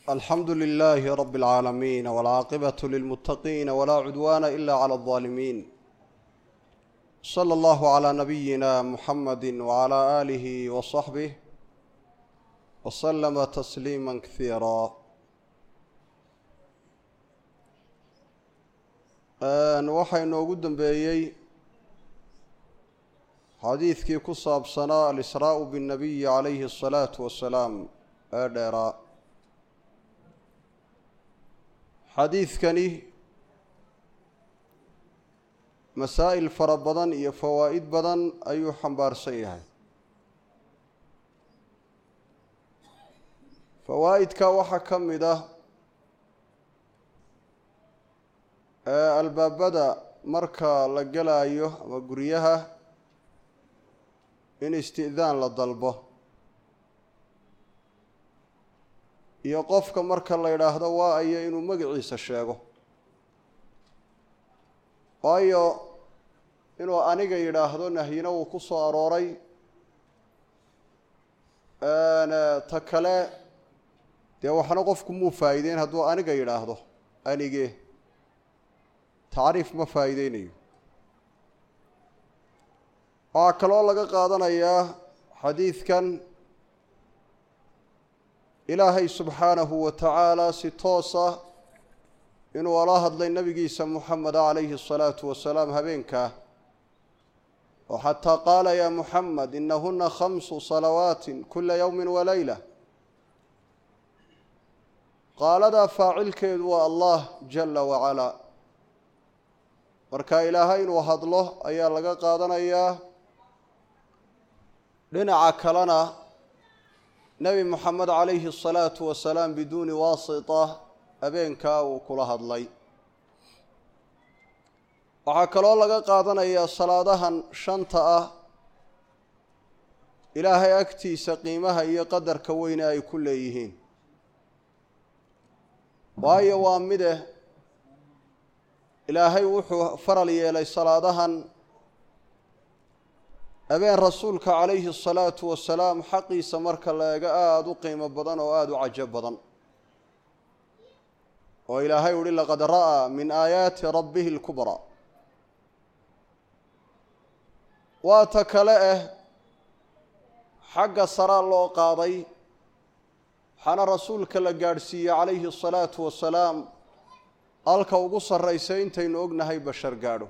الحمد لله رب العالمين والعاقبة للمتقين ولا عدوان إلا على الظالمين صلى الله على نبينا محمد وعلى آله وصحبه وسلم تسليما كثيرا waxay noogu dambeeyay xadiidkii ku saabsanaa al-Israa bin-Nabiy alayhi الصلاة والسلام ee dheeraa xadiidkani masaa'il fara badan iyo fawaa'id badan ayuu xambaarsan yahay fawaa'idka waxaa ka mid ah albaabada marka la gelayo ama guryaha in isti'daan la dalbo iyo qofka marka la yidhaahdo waa ayo inuu magaciisa sheego waayo inuu aniga yidhaahdo nahyina uu ku soo arooray ta kale dee waxna qofku muu faa'iideyn hadduu aniga yidhaahdo anige tacriif ma faa'iideynayo waxaa kaloo laga qaadanayaa xadiidkan ilaahay subxaanahu wa tacaala si toos ah inuu ala hadlay nabigiisa muxamed calayhi الصalaatu wasalaam habeenkaa oo xataa qaala yaa muxamed inahuna 5 salawaatin kula yowmi walayla qaaladaa faacilkeedu waa allah jala wacalaa marka ilaahay inuu hadlo ayaa laga qaadanayaa dhinaca kalena nebi moxamed calayhi الصalaatu wasalaam biduuni waasita habeenkaa uu kula hadlay waxaa kaloo laga qaadanayaa salaadahan shanta ah ilaahay agtiisa qiimaha iyo qadarka weyne ay ku leeyihiin waayo waa mide ilaahay wuxuu faral yeelay salaadahan habeen rasuulka calayhi الصalaatu wasalaam xaqiisa marka la eego aada u qiimo badan oo aada u cajab badan oo ilaahay uhi laqad ra'aa min aayaati rabbihi اlkubraa waa ta kale xagga saraa loo qaaday waxaana rasuulka la gaadhsiiyey calayhi الصalaatu wasalaam halka ugu sarraysa intaynu ognahay bashar gaadho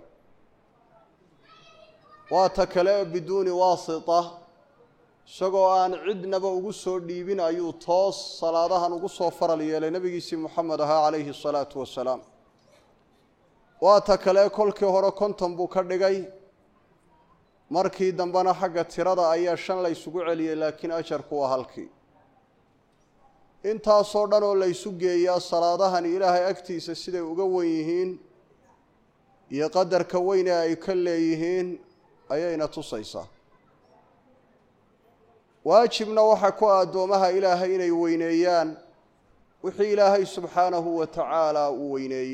waa ta kale biduuni waasita isagoo aan cidnaba ugu soo dhiibin ayuu toos salaadahan ugu soo faral yeelay nebigiisii moxamed ahaa calayhi الصalaatu wasalaam waa ta kale kolkii hore 50 buu ka dhigay markii dambena xagga tirada ayaa 5 la ysugu celiyey laakiin ajarku waa halkii intaasoo dhan oo la ysu geeyaa salaadahani ilaahay agtiisa siday uga wen yihiin iyo qadarka weyne ay ka leeyihiin ayayna tusaysaa waajibna waxaa ku addoomaha ilaahay inay weyneeyaan wixii ilaahay subxaanahu wa tacaala uu weyneeyey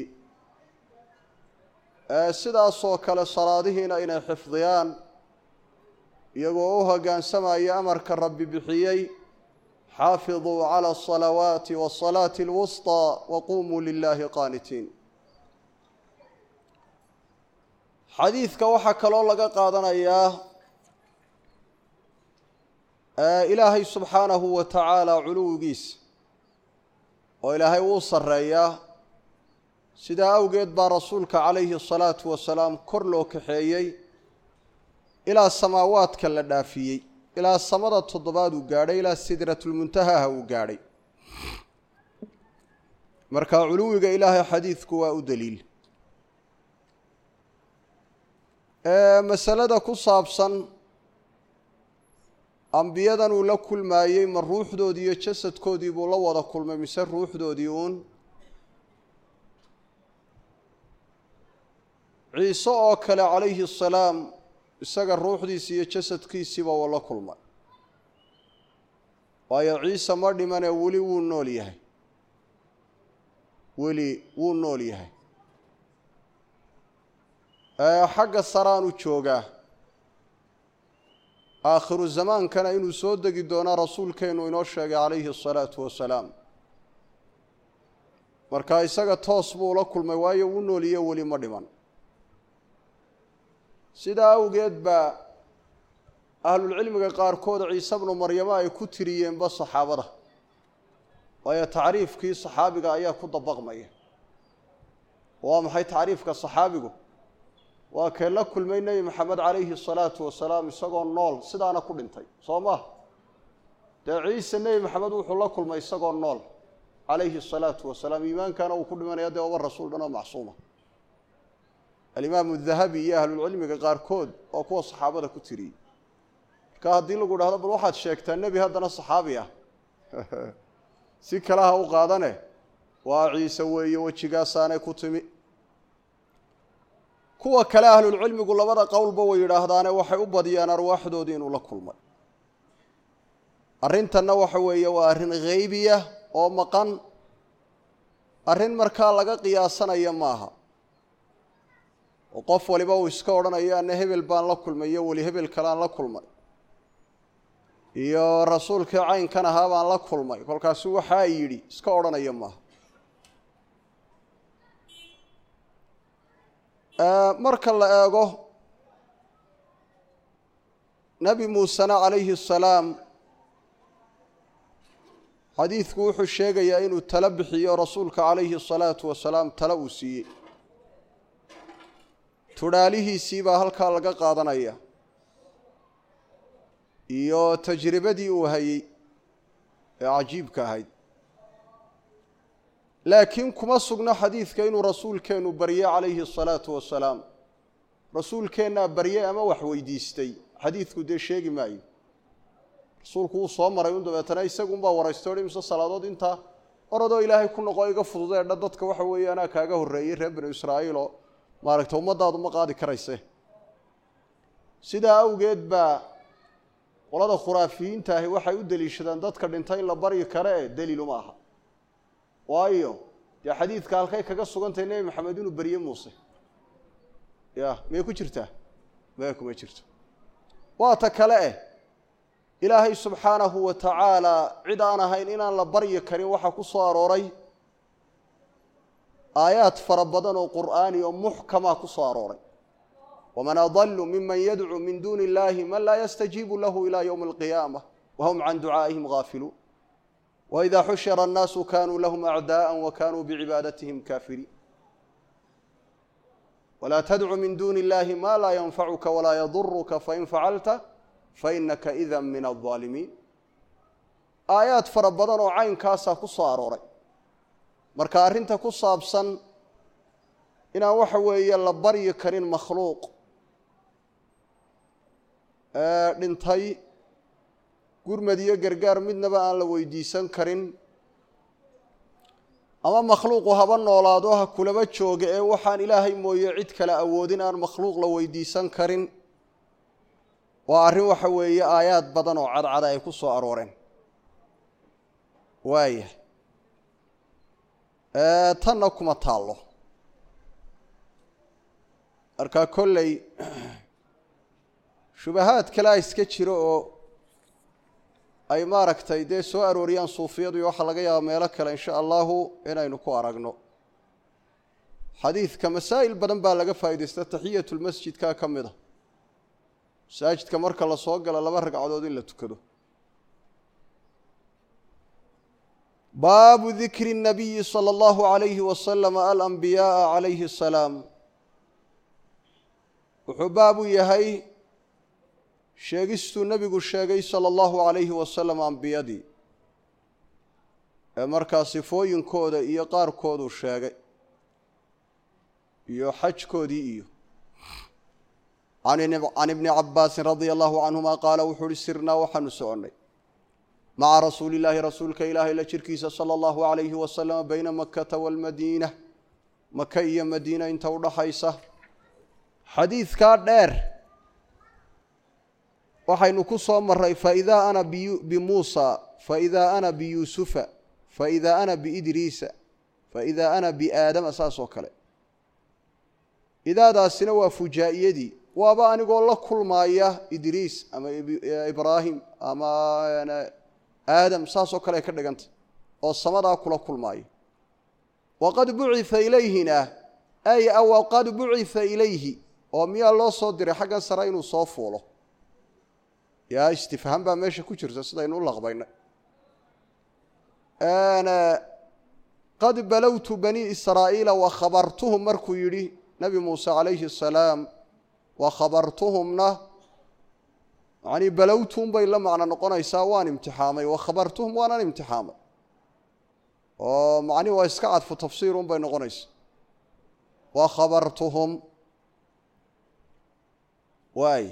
sidaasoo kale salaadihiina inay xifdiyaan iyagoo u hoggaansamaya amarka rabbi bixiyey xaafiduu cala الصalawaati wالصalaati اlwusطى waqumuu lilaahi qaanitiin xadiidka waxaa kaloo laga qaadanayaa ilaahay subxaanahu wa tacaala culuwigiisa oo ilaahay wuu sarreeyaa sidaa awgeed baa rasuulka calayhi الصalaatu wasalaam kor loo kaxeeyey ilaa samaawaadka la dhaafiyey ilaa samada 7 uu gaadhay ilaa sidratulmuntahaha uu gaadhay marka culuwiga ilaahay xadiidku waa u daliil masalada ku saabsan ambiyadan uu la kulmaayey ma ruuxdoodii iyo jasadkoodii buu la wada kulmay mise ruuxdoodii uun ciise oo kale calayhi الsalaam isaga ruuxdiisi iyo jasadkiisiiba waa la kulmay waayo ciise ma dhimane weli wuu nool yahay xagga saraanu joogaa aakhiru zamaankana inuu soo degi doona rasuulkeenu inoo sheegay calayhi الصalaatu wasalaam marka isaga toos buu la kulmay waayo uu nooliyo weli ma dhiman sidaa awgeed baa ahlulcilmiga qaarkood ciise ibnu maryama ay ku tiriyeenba saxaabada waayo tacriifkii saxaabiga ayaa ku dabaqmaya waa maxay tacriifka saxaabigu waa kee la kulmay nebi maxamed calayhi salaatu wasalaam isagoo nool sidaana ku dhintay soo maha dee ciise nebi maxamed wuxuu la kulmay isagoo nool calayhi salaatu wasalaam iimaankana uu ku dhimanaya dee oba rasuul dhan oo macsuuma alimaamu dahabi iyo ahlulcilmiga qaarkood oo kuwa saxaabada ku tiriyey marka haddii lagu dhahdo bal waxaad sheegtaa nebi haddana saxaabi ah si kalaha u qaadane waa ciise weeye wejigaasaanay ku timi kuwa kale ahlulcilmigu labada qowlba way yidhaahdaane waxay u badiyaan arwaaxdoodii inuu la kulmay arrintanna waxa weeye waa arrin haybiya oo maqan arrin markaa laga qiyaasanaya maaha oo qof waliba uu iska odhanayo anna hebel baan la kulmay iyo weli hebel kaleaan la kulmay iyo rasuulkii caynkan ahaa baan la kulmay kolkaasu waxaa yidhi iska odhanaya maaha marka la eego nebi muusena calayhi asalaam xadiidku wuxuu sheegayaa inuu tala bixiyo rasuulka calayhi asalaatu wasalaam tala uu siiyey tudhaalihiisii baa halkaa laga qaadanaya iyo tajribadii uu hayey ee cajiibka ahayd laakiin kuma sugno xadiidka inuu rasuulkeennu barye calayhi asalaatu wasalaam rasuulkeennaa barye ama wax weydiistay xadiidku dee sheegi maayo rasuulku wuu soo maray un dabeetana isagunbaa waraystay odhi mise salaadood intaa orodoo ilaahay ku noqo iga fududeedha dadka waxa weeye anaa kaaga horreeyey reer banu israa'iil oo maaragtay ummaddaadu ma qaadi karayse sidaa awgeed baa qolada khuraafiyiinta ahi waxay u deliishadaan dadka dhintay in la baryi kare e daliilu ma aha waayo dee xadiidka halkay kaga sugantahay nebi maxamed inuu barye muuse ya miyay ku jirtaa maya kuma jirto waa ta kale ilaahay subxaanahu wa tacaala cid aan ahayn inaan la baryi karin waxaa ku soo arooray aayaad fara badan oo qur'aani oo muxkamaa ku soo arooray waman adallu miman yadcuu min duuni illahi man laa yastajiibu lahu ilaa yowmi alqiyaamah wahum can ducaa'ihim gaafiluun waidaa xushira annaasu kanuu lahum acdaa'an wa kanuu bicibaadatihim kaafiriin walaa tadcu min duuni illahi ma laa yanfacuka walaa yaduruka fain facalta fainaka idan min aldaalimiin aayaad fara badan oo caynkaasaa ku soo arooray marka arrinta ku saabsan inaan waxa weeye la baryi karin makhluuq dhintay gurmad iyo gargaar midnaba aan la weydiisan karin ama makhluuqu haba noolaado ha kulaba jooga ee waxaan ilaahay mooye cid kale awoodin aan makhluuq la weydiisan karin waa arrin waxa weeye aayaad badan oo cadcada ay ku soo arooreen waaya tanna kuma taallo markaa kolley shubahaad kalea iska jiro oo ay maaragtay dee soo arooriyaan suufiyadu iyo waxaa laga yaaba meelo kale insha allahu inaynu ku aragno xadiidka masaa'il badan baa laga faa'iidaysta taxiyatulmasjidkaa ka mid a masaajidka marka la soo galo 2 ragcadood in la tukado baabu dikri الnabiyi salى اllahu عalayhi wasalam alanbiyaءa calayhi الsalaam wuxuu baabu yahay sheegistuu nebigu sheegay salى اllahu عalayhi wasalam ambiyadii ee markaa sifooyinkooda iyo qaarkooduu sheegay iyo xajkoodii iyo can ibni cabaasin radia allahu canhuma qaala wuxuu uhi sirnaa waxaanu soconnay maca rasuuli illaahi rasuulka ilaahay la jirkiisa sala allahu calayhi wasalama bayna makata waalmadiina maka iyo madiina inta u dhaxaysa xadiidkaa dheer waxaynu ku soo maray faidaa ana bimuusa faidaa ana biyuusufa faidaa ana biidriisa faidaa ana biaadama saas oo kale idaadaasina waa fujaa'iyadii waaba anigoo la kulmaaya idriis ama ibraahim ama aadam saasoo kale ay ka dhigantay oo samadaa kula kulmaaya waqad bu'itha ilayhina ay aw qad bu'itha ilayhi oo miyaa loo soo diray xaggan sare inuu soo fuulo yaa istifhaam baa meesha ku jirta sidaynu u laqbaynay ana qad balawtu bani israa'iila wa khabartuhum markuu yidhi nabi muuse calayhi asalaam wa khabartuhumna yani balawtuhum bay la macno noqonaysaa waan imtixaamay wa khabartuhum waanan imtixaamay oo macni waa iska cadfu tafsiirun bay noqonaysaa wa khabartuhum waay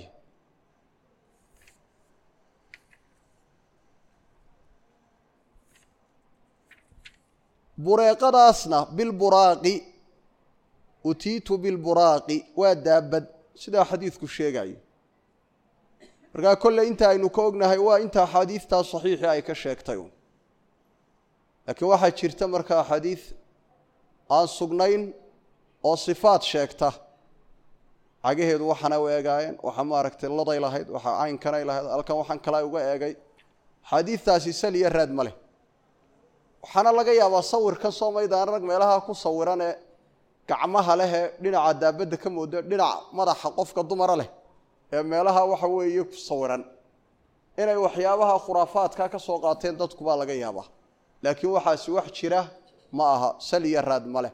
bureeqadaasna bilburaaqi utiitu bilburaaqi waa daabad sidaa xadiidku sheegayo markaa kolley inta aynu ka ognahay waa inta axaadiidtaa saxiixii ay ka sheegtay laakiin waxaa jirta markaa axaadiid aan sugnayn oo sifaad sheegta cagaheedu waxana u eegaayeen waxa maaragtay laday lahayd waxa caynkanay lahayd halkan waxaan kala uga eegay xadiidtaasi sal iyo raad ma leh waxaana laga yaabaa sawirkan soo maydaan rag meelaha ku sawiran ee gacmaha leh ee dhinaca daabadda ka mooda dhinaca madaxa qofka dumara leh ee meelaha waxa weeye ku sawiran inay waxyaabaha khuraafaadka ka soo qaateen dadku baa laga yaabaa laakiin waxaasi wax jira ma aha sal iyo raad ma leh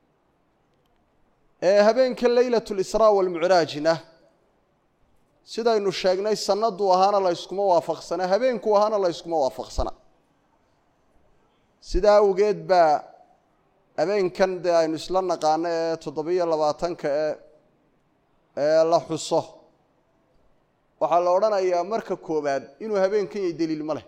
habeenka laylatul israa wal mi'raajna sidaynu sheegnay sanadu ahaana la iskuma waafaqsana habeenku ahaana la iskuma waafaqsana sidaa awgeed baa habeenkan dee aynu isla naqaano ee 27-ka ee la xuso waxaa la odhanayaa marka koobaad inuu habeenkan yahay daliil ma leh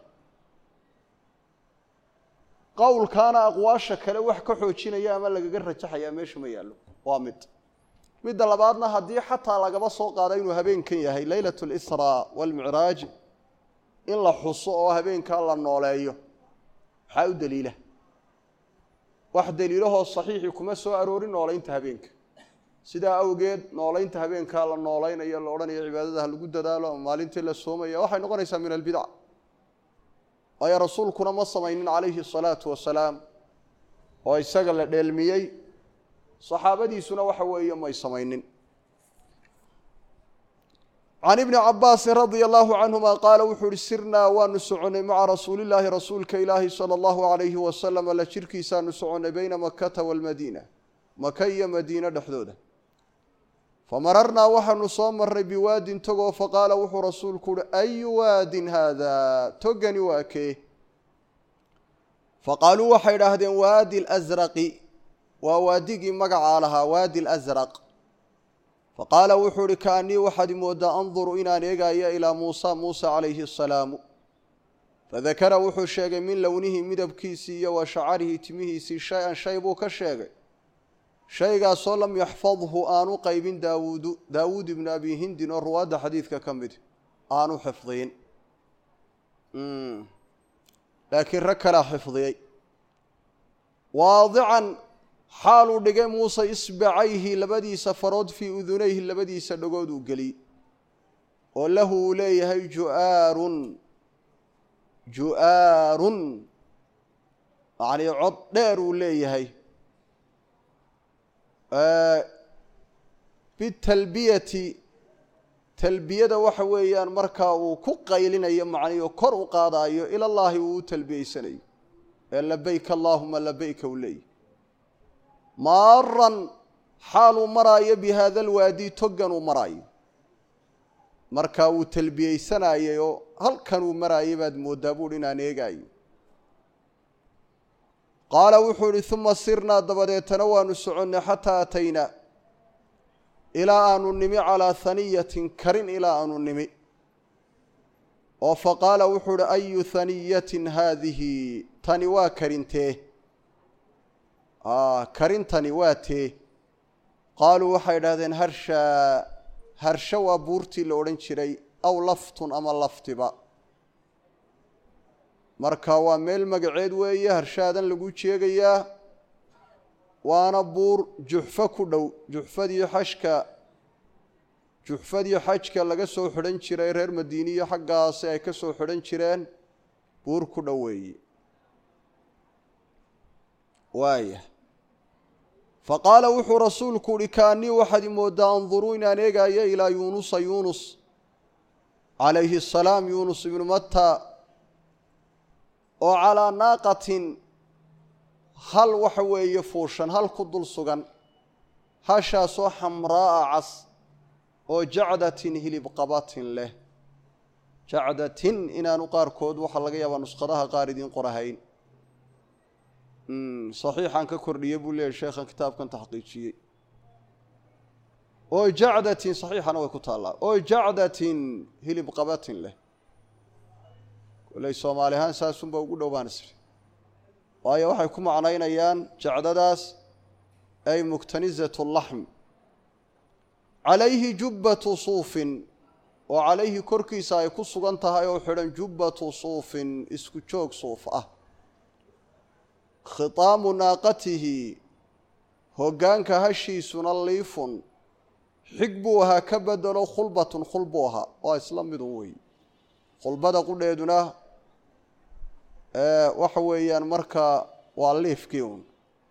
qowlkaana aqwaasha kale wax ka xoojinaya ama lagaga rajaxayaa meesha ma yaallo waa midda labaadna haddii xataa lagaba soo qaado inuu habeenkan yahay laylatul israa wal mi'raaj in la xuso oo habeenkaa la nooleeyo maxaa u daliila wax daliilahoo saxiixii kuma soo aroorin noolaynta habeenka sidaa awgeed noolaynta habeenkaa la noolaynayo la odhanayo cibaadadaha lagu dadaalo maalintii la soomaya waxay noqonaysaa min albidca waayo rasuulkuna ma samaynin calayhi asalaatu wasalaam oo isaga la dheelmiyey saxaabadiisuna waxa weeye may samaynin عن ابن عباس رضي الله عنهما قال وحر سرنا ونسعن مع رسول الله رسولك إلهي صلى الله عليه وسلم لشركي سنسعن بين مكة والمدينة مكة مدينة حدودة فمررنا وحن صامر بواد تقو فقال وحر رسولك أي واد هذا تقني واكي فقالوا وحير هذا وادي الأزرق ووادي مقع لها وادي الأزرق فقال وحور كأني وحد مودة أنظر إنا نيقايا إلى موسى عليه السلام فذكر وحور شيء من لونه مدبكيسي وشعره تمهيسي شيئا شيبو كشيء شيء صلم يحفظه آنو قيب داود بن أبي هند الرواد حديث كمد آنو حفظين لكن ركلا حفظي واضعا حالو دغه موسى اصبعيه لبدي سفرود في اذنيه لبدي سدغود غلي وله ليه جؤار يعني عد دير ليه بالتلبيه تلبيه waxa weeyaan marka uu ku qaylinayo macnaheeyo kor u qaadayo ila allah uu talbiyeysanayo labbayk allahumma labbayk ulay مارا حال مراي بهذا الوادي تجن مراي مركاو تلبيه سنايو هل كانوا مراي بعد مدابورنا نيجاي قال وحور ثم سرنا دبدتنا ونسعنا حتى أتينا إلى أن نمي على ثنية كرن إلى أن نمي وفقال وحور أي ثنية هذه تنوا كرنته كرنتني واتي قالوا وحيدادين هرشا وبورتي لورن جيري او لفت اما لفتبا marka waa meel magaceed weeye harshaadan lagu jeegaya waana buur juxfa ku dhow juxfadii xajka laga soo xiran jiray reer Madiiniya xaggaas ay ka soo xiran jireen buur ku dhow weeye waaya faqaala wuxuu rasuulku uhi kaanii waxaad imoodaa anduruu inaan eegaayo ilaa yuunusa yuunus calayhi asalaam yuunus ibnu matta oo calaa naaqatin hal waxa weeye fuushan hal ku dul sugan hashaasoo xamraa'a cas oo jacdatin hilib qabatin leh jacdatin inaanu qaarkood waxaa laga yaabaa nuskhadaha qaar idiin qorahayn saxiixan ka kordhiye buu leeyahy sheekhan kitaabkan taxqiijiyey oo jacdatin saxiixana way ku taallaa oo jacdatin hilib qabatin leh koley soomaali ahaan saasunba ugu dhowbaan isri waayo waxay ku macnaynayaan jacdadaas ay muktanizatu laxm calayhi jubbatu suufin oo calayhi korkiisa ay ku sugan tahay oo xidhan jubbatu suufin isku joog suuf ah khitaamu naaqatihi hoggaanka hashiisuna liifun xig buu ahaa ka bedelo khulbatun khul buu ahaa waa isla midun weeye khulbada qudheeduna waxa weeyaan markaa waa liifkii un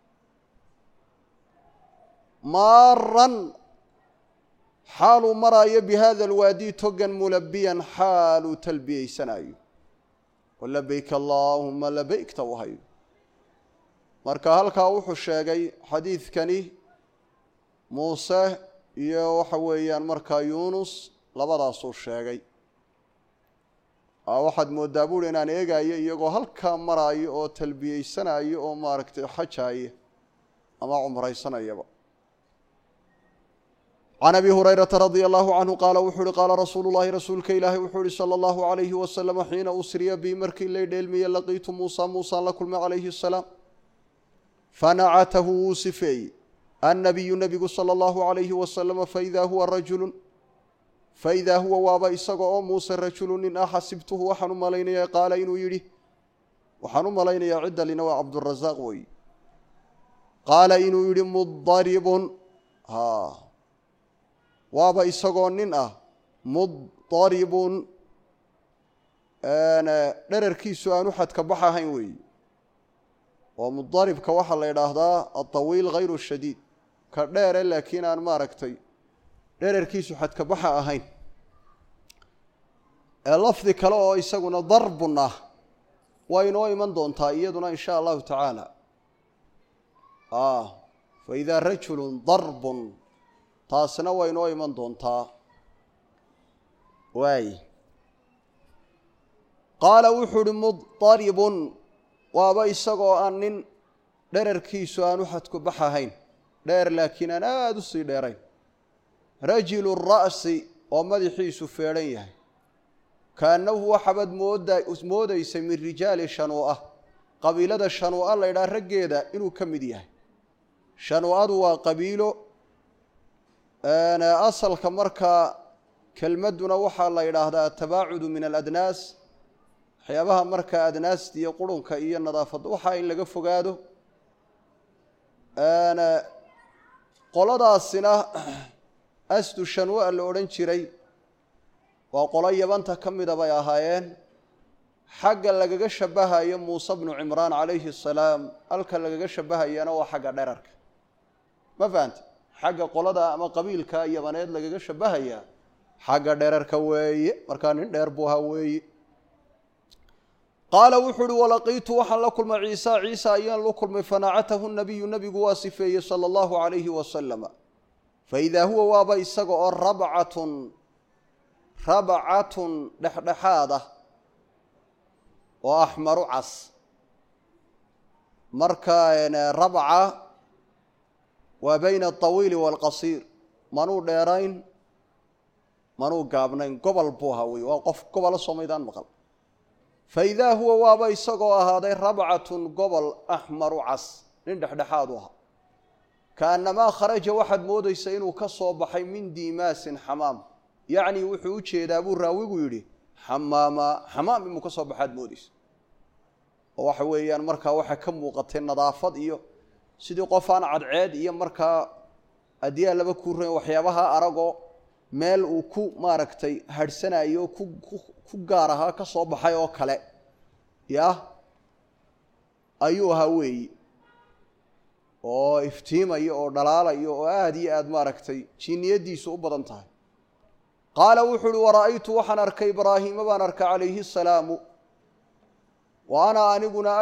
maaran xaaluu maraayo bi hada alwaadi togan mulabiyan xaaluu talbiyeysanayo walabayk allaahuma labaykta wahayo marka halkaa wuxuu sheegay xadiidkani muuse iyo waxa weeyaan markaa yuunus labadaasuu sheegay waxaad moodaa buuri inaan eegayo iyagoo halkaa maraayo oo talbiyeysanayo oo maaragtay xajaaya ama cumraysanayaba can abi hurayrata radia allahu canhu qaala wuxuu uhi qaala rasuulu llahi rasuulka ilaahay wuxuu ihi sala allahu calayhi wasalama xiina usriya bi markii lay dheelmiye laqiitu muusa muusaan la kulmay calayhi asalaam fanacatahu wuu sifeeyey annabiyu nebigu sala allahu calayhi wasalama faidaa huwa rajulun faidaa huwa waaba isaga oo muuse rajulu nin ah xasibtuhu waxaan u malaynayaa qaala inuu yidhi waxaan u malaynayaa cidda lina waa cabdurasaaq weeye qaala inuu yidhi mudaribun waaba isagoo nin ah mudaribun dherarkiisu aanu xadka bax ahayn weeye oo mudaribka waxaa la yidhaahdaa alطawiil hayru shadiid ka dheere laakiin aan maaragtay dherarkiisu xadka baxa ahayn lafdi kale oo isaguna darbun ah waa inoo iman doontaa iyaduna in sha allahu tacaala faidaa rajulu darbun taasina waa inoo iman doontaa waay qaala wuxuu uhi mudaribun waaba isagoo aan nin dherarkiisu aanu xadku bax ahayn dheer laakiin aan aada u sii dheerayn rajilu ra'si oo madaxiisu feedhan yahay kaannahu waxaabad moodaysay min rijaali shanuu'a qabiilada shanuu'a la ydhaha raggeeda inuu ka mid yahay shanuu'adu waa qabiilo asalka markaa kelmadduna waxaa la yidhaahdaa atabaacudu min aladnaas waxyaabaha markaa adnaasta iyo qurunka iyo nadaafadda waxaa in laga fogaado qoladaasina asdu shanwa la odhan jiray waa qolo yabanta ka mida bay ahaayeen xagga lagaga shabahayo muuse bnu cimraan calayhi asalaam halka lagaga shabahayana waa xagga dherarka ma fahante xagga qolada ama qabiilka yabaneed lagaga shabahayaa xagga dherarka weeye markaa nin dheer buu ahaa weeye qaala wuxuu uhi walaqiitu waxaan la kulmay ciisa ayaan la kulmay fanacatahu nabiyu nebigu waa sifeeyey sala allahu calayhi wasalama faidaa huwa waaba isaga oo rabcatun dhexdhexaad ah oo axmaru cas marka rabca waa bayna alطawiili waalqasiir manuu dheerayn manuu gaabnayn gobol buu ahaa wey waa qof gobola soomaydaan maqal faidaa huwa waaba isagoo ahaaday rabcatun gobol axmaru cas nin dhexdhexaad u ahaa kaannamaa kharaja waxaad moodaysa inuu ka soo baxay min diimaasin xamaam yacni wuxuu u jeedaa buu raawigu yidhi xamaam inuu ka soo baxaad moodaysa oo waxa weeyaan markaa waxaa ka muuqatay nadaafad iyo sidii qof aan cadceed iyo markaa addiyaa laba kuurayn waxyaabaha aragoo meel uu ku maaragtay hadhsanayo ku gaar ahaa ka soo baxay oo kale yah ayuu ahaa weeyi oo iftiimaya oo dhalaalaya oo aad iyo aad maaragtay jinniyadiisu u badan tahay qaala wuxuu uhi wara'aytu waxaan arkay ibraahiima baan arkay calayhi asalaamu wa ana aniguna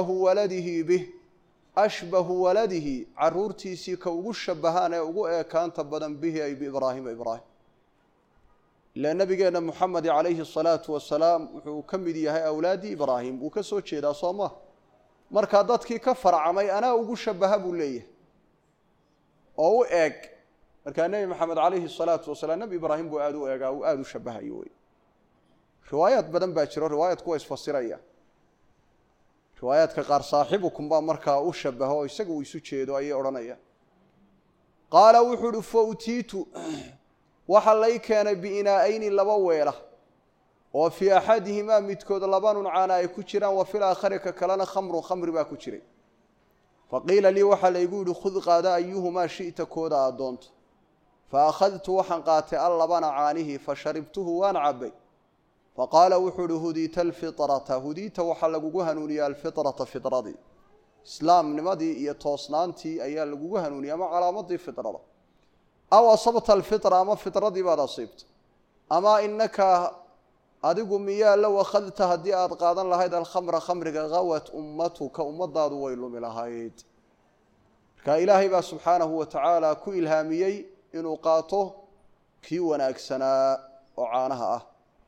ashbahu waladihi caruurtiisii ka ugu shabahaan ee ugu eekaanta badan bihi ay biibraahiima ibraahim ilaa nabigeenna moxamed calayhi asalaatu wasalaam wuxuu ka mid yahay awlaaddii ibraahim wuu ka soo jeedaa soo maha markaa dadkii ka farcamay anaa ugu shabaha buu leeyahay oo u eeg markaa nebi maxamed calayhi asalaatu wasalaam nebi ibraahim buu aada u eegaa uu aada u shabahayo wey riwaayaad badan baa jiro riwaayaadku waa isfasiraya riwaayaadka qaar saaxibukum baa markaa u shabaho oo isaga uu isu jeedo ayay odhanayaan qaala wuxuu uhi fa utiitu waxaa lay keenay biinaa'ayni laba weela oo fii axadihimaa midkood labanun caana ay ku jiraan wa fil aakhari ka kalena khamrun khamri baa ku jiray faqiila lii waxaa laygu yihi khud qaada ayuhumaa shi'ta kooda aad doonto fa akhadtu waxaan qaatay allabana caanihii fa sharibtuhu waan cabbay faqaala wuxuu uhi hudiita alfitrata hudiita waxaa lagugu hanuuniya alfitrata fitradii islaamnimadii iyo toosnaantii ayaa lagugu hanuuniyay ama calaamadii fitrada aw asabta alfitra ama fitradii baad asiibta ama inaka adigu miyaa low akhadta haddii aad qaadan lahayd alkhamra khamriga gawat ummatuka ummadaadu way lumi lahayd marka ilaahay baa subxaanahu wa tacaala ku ilhaamiyey inuu qaato kii wanaagsanaa oo caanaha ah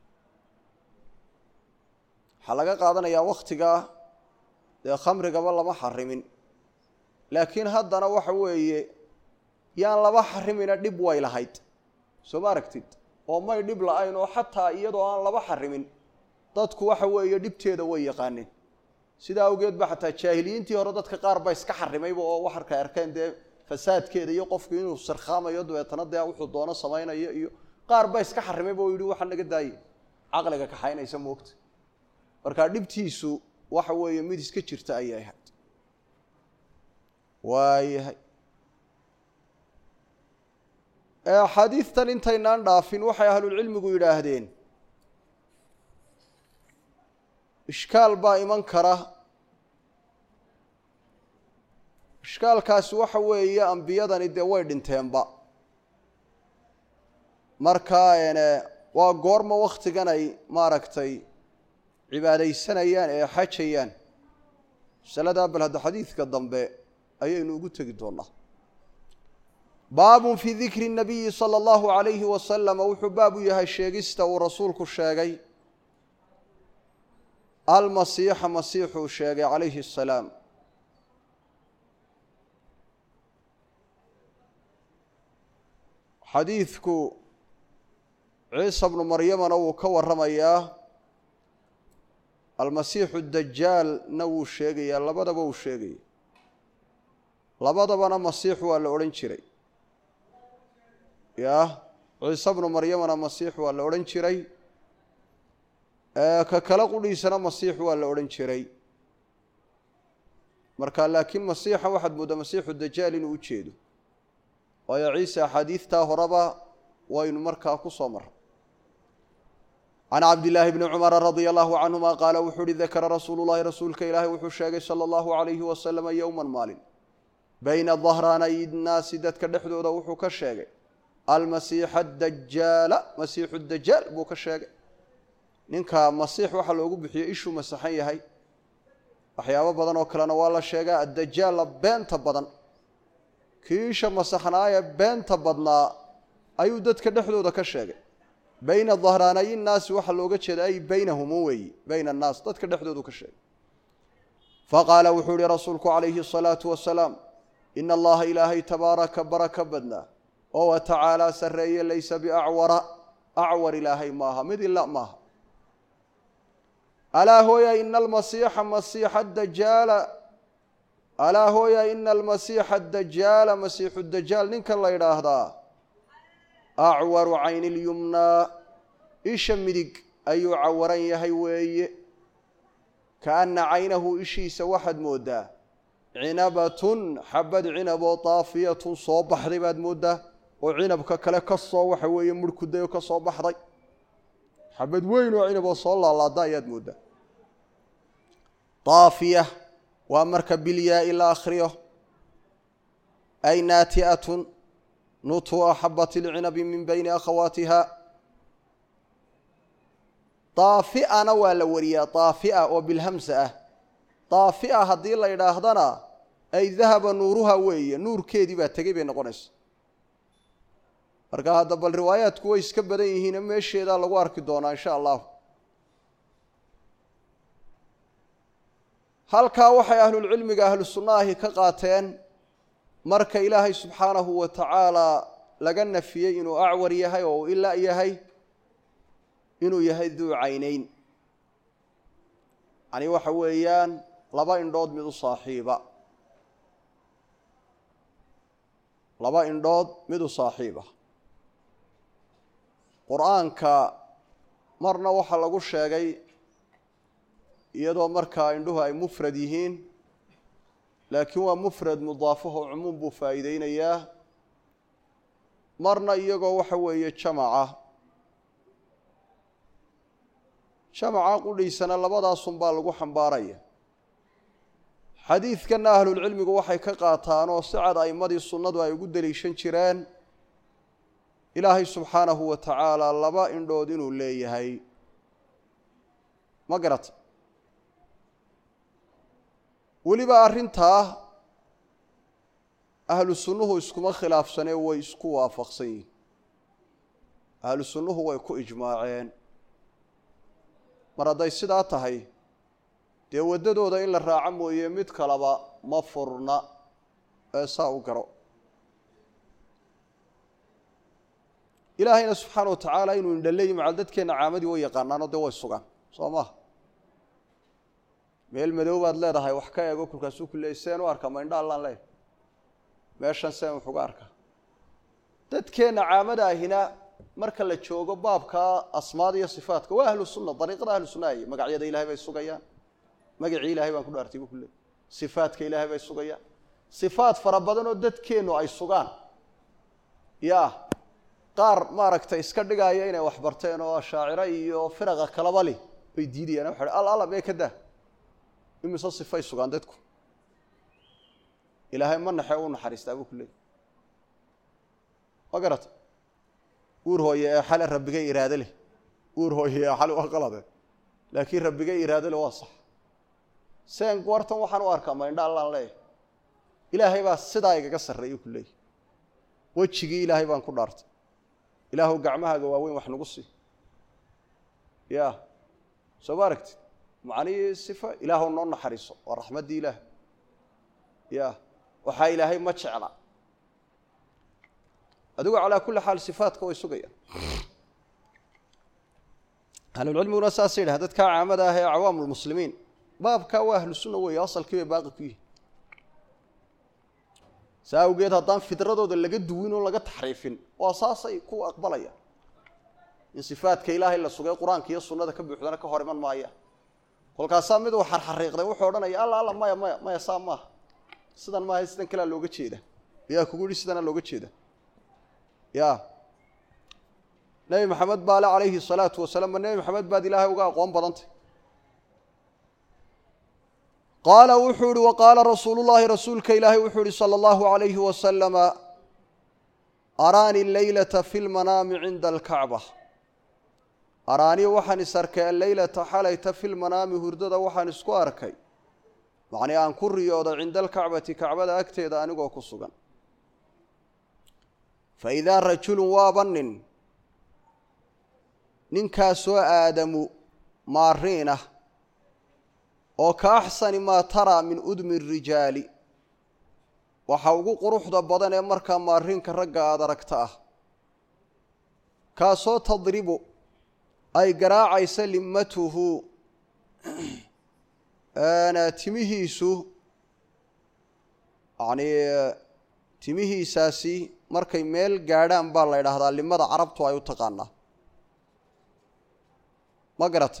waxaa laga qaadanayaa wakhtigaa dee khamrigaba lama xarimin laakiin haddana waxa weeye yaan laba xarimina dhib way lahayd soo ma aragtid oo may dhib la-ayn oo xataa iyadoo aan laba xarimin dadku waxa weeye dhibteeda way yaqaaneen sidaa awgeed ba xataa jaahiliyiintii hore dadka qaar baa iska xarimayba oo waxarkay arkeen dee fasaadkeeda iyo qofku inuu sarkhaamayo dabeetana dee wuxuu doono samaynayo iyo qaar baa iska xarimayba oo yidhi waxaa naga daayay caqliga kaxaynaysa moogta markaa dhibtiisu waxa weeye mid iska jirta ayay ahayd waayahay axaadiistan intaynaan dhaafin waxay ahlulcilmigu yidhaahdeen ishkaal baa iman kara ishkaalkaasi waxa weeye ambiyadani dee way dhinteenba markaa waa goorma wakhtigan ay maaragtay cibaadaysanayaan ee xajayaan masaladaa bal hadda xadiidka dambe ayaynu ugu tegi doonaa baabun fii dikri nabiyi sala allahu calayhi wasalama wuxuu baab u yahay sheegista uu rasuulku sheegay almasiixa masiixuu sheegay calayhi asalaam xadiidku ciisa bnu maryamana wuu ka warramayaa almasiixu dajaalna wuu sheegayaa labadaba wuu sheegaya labadabana masiix waa la odhan jiray ya ciise bnu maryamana masiix waa la odhan jiray ka kale qudhiisana masiix waa la odhan jiray marka laakiin masiixa waxaad mooddaa masiixu dajaal inuu u jeedo waayo ciise axaadiidtaa horeba waynu markaa ku soo marray can cabdillaahi bni cumara radia allahu canhuma qaala wuxuu uhi dakara rasuulu llahi rasuulka ilaahay wuxuu sheegay sala allahu calayhi wasalama yowman maalin bayna dahraanay nnaasi dadka dhexdooda wuxuu ka sheegay almasiixa adajaala masiixu dajaal buu ka sheegay ninka masiix waxaa loogu bixiyey ishuu masaxan yahay waxyaabo badan oo kalena waa la sheegaa addajaalla beenta badan kii isha masaxnaayee beenta badnaa ayuu dadka dhexdooda ka sheegay bayna dahraanayi nnaasi waxaa looga jeeda ay baynahumu weeyi bayna annaas dadka dhexdoodu ka sheegay faqaala wuxuu yihi rasuulku calayhi asalaatu wasalaam ina allaha ilaahay tabaaraka baraka badnaa oo wa tacaalaa sarreeye laysa biacwara acwar ilaahay maaha mid ila maaha alaa hooya ina almasiixa masiixa dajaala alaa hooya ina almasiixa dajaala masiixu dajaal ninkan la yidhaahdaa acwaru cayni lyumnaa isha midig ayuu cawaran yahay weeye kaana caynahu ishiisa waxaad mooddaa cinabatun xabad cinaboo daafiyatun soo baxday baad mooddaa oo cinabka kale ka soo waxa weeye murhkudayo ka soo baxday xabad weyn oo cinaboo soo laalaada ayaad mooddaa daafiya waa marka bilyaa-i la akhriyo أي ناتئة نتوء حبة العنب من بين أخواتها طافئة نوال وريا طافئة وبالهمسة طافئة هذه الله يراهدنا أي ذهب نورها وي نور كيدي باتجيب نقنس أرجع هذا بالروايات كويس كبدين هنا ماشي هذا لوارك دونا إن شاء الله هل كاوحي أهل العلم أهل السنة كقاتين مرك إلهي سبحانه وتعالى لجن فيه إنه أعور يهي أو إلا يهي إنه يهي ذو عينين يعني وحويان لبا إندود من صاحبه لبا إندود من صاحبه قرآن كمرنا وحلا لقول شيء يدو مركا عنده أي مفردين لكن هو مفرد مضافه عموم بفائدين إياه مرنا يجو وحوي شمعة قل لي سنة لبضع صنبال لقو حنبارية حديث كان أهل العلم وحي كقاتان وسعد أي مدي السنة ويقود لي شنشران إلهي سبحانه وتعالى لبا إندو دينو اللي هي ما قرأت ولبا أرنتها أهل السنة اسكما خلاف سنة ويسكوا وافقسين أهل السنة ويكو إجماعين مرضى السداتة هي دي وددو دا إلا الراعم ويميت كلابا مفرنا ساو قرأ إلهينا سبحانه وتعالى إنه ندلي معدد كينا عامدي ويقانانا دوا السوغان صاماه meel madow baad leedahay wax ka eego kulkaas uu kuleyseen oo arka ma indha Allah leh meeshan seen wuxuu arka dadkeena caamada ahina marka la joogo baabka asmaad iyo sifaadka waa ahlu sunna dariiqada ahlu sunna ay magacyada Ilaahay bay sugayaan magaci Ilaahay baan ku dhaartay ku kulay sifaadka Ilaahay bay sugayaan sifaad fara badan oo dadkeenu ay sugaan qaar ma aragtay iska dhigaya inay wax barteen oo shaacira iyo firaqa kala bali bay diidayaan waxa Allah bay ka daa إمسا صفاي سوغان دادكو إلهي من نحيو نحريست أبو كله وقرأت هو يا حال ربك إرادة له هو يا حال وغلطه لكن ربك إرادة له واضح سين قوارتم وحن واركا ما إن الله له إلهي بس صدايق كسر رأيه كله وتشجي إلهي بان كدارت إلهه قعمها جواوين وحنا قصي يا سباركت معني الصفة إله النور حريصه والرحمة دي إله وحي إلهي ما تشعلا أدعو على كل حال صفات كوي سقيا أهل العلم والأساسين هذا كعامة هي عوام المسلمين باب كواهل السنة ويصل كيف باقي فيه سأوجد هذا في تردد اللي قد دوين ولا قد تحريفين وأساسا يكون أقبليا إن صفات كإله إلا سقيا القرآن كي السنة كبي حدنا كهرمان مايا كل كاسام مدو حرحريق ده وحورنا يا الله ما يسامح سدان ما هي سدان كلا لوجة شيء ده يا كقولي سدان لوجة شيء ده يا نبي محمد بالا عليه الصلاة والسلام النبي محمد باد الله وقع قوم بدنت قال وحور وقال رسول الله رسولك إله وحور صلى الله عليه وسلم أراني الليلة في المنام عند الكعبة أراني وحن سركي الليلة حاليت في المنام هردد وحن سكواركي معني أن كريوض عند الكعبة كعبة أكتيد أنقو كسوغا فإذا رجل وابن ننكاسو آدم مارينه وكأحسن ما ترى من أدم الرجال وحوقو قروح دبضان يمركا مارين كرقا أدركتاه كاسو تضربو أي قراعي سلمته أنا تمهيسو يعني تمهيساسي مركي ميل قاعدان بالله إلى هذا لماذا عربتو أيو تقانا ما قرأت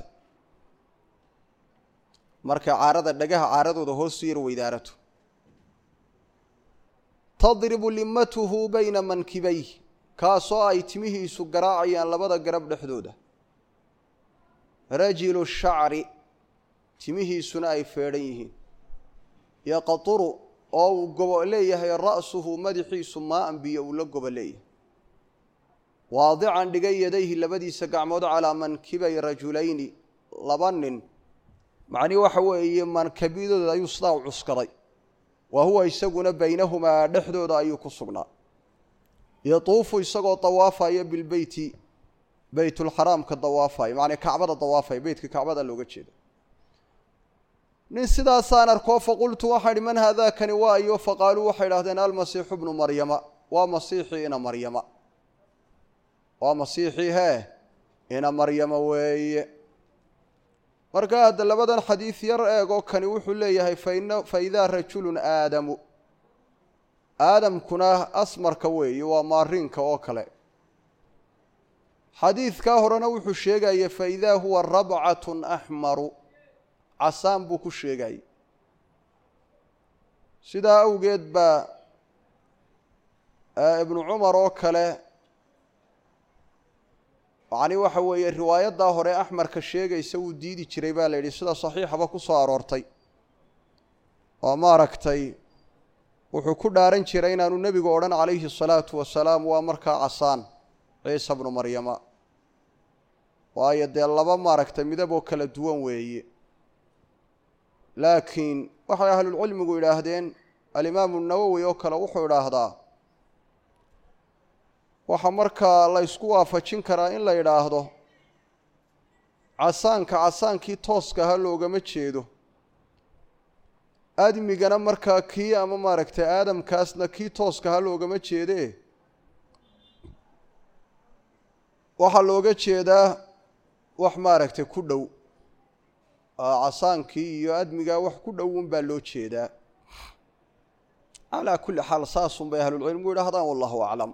مركي عارضة لقاها عارضة هو سير وإدارته تضرب لمته بين منكبيه كاسو أي تمهيسو قراعي أن لبدا قرب لحدوده رجل الشعر تمهي سناي فيريه يقطر أو قبليه رأسه مدحي سماء أنبياء ولا قبليه واضعا لقي يديه لبدي سقعمود على منكبي رجلين لبن معني وحوي من كبيد لا يصدع عسكري وهو يسقون بينهما دحدود أي كسقنا يطوف يسقو طوافا بالبيت بيت الحرام كالطوافا يعني كعبة الطوافا بيت كعبة اللوجتشيد نسدا سانر كوف قلت واحد من هذا كان وايو فقالوا واحد هذا المسيح ابن مريم ومسيحي إن مريم ومسيحي ها إن مريم وي مركا هذا لبدا حديث يرأى كان يوحل ليه فإذا رجل آدم كنا أسمر كوي ومارين كوكله حديث كهرنا وحو الشيغاي فإذا هو ربعة أحمر عسام بوكو الشيغاي سيدا أوجد با ابن عمر وكله يعني وحوي الروايات ظاهرة أحمر كالشيغاي يسوي ديدي تشريبا ليدي سيدا صحيحة باكو صارورتي وما ركتي wuxuu ku dhaaran jiray inaanu nabigu oran calayhi salaatu wasalaam waa markaa casaan ciise ibn maryama waayo dee laba maaragtay midab oo kala duwan weeye laakiin waxay ahlul cilmigu yidhaahdeen alimaam an-nawawi oo kale wuxuu yidhaahdaa waxa markaa la isku waafajin karaa in la yidhaahdo casaankii tooska ha loogama jeedo aadmigana markaa kii ama maaragtay aadamkaasna kii tooska ha loogama jeedee waxaa looga jeedaa wax maaragtay ku dhow casaankii iyo aadmigaa wax ku dhowun baa loo jeedaa calaa kulli xaal saasun bay ahlulcilmigu yidhaahdaan wallahu aclam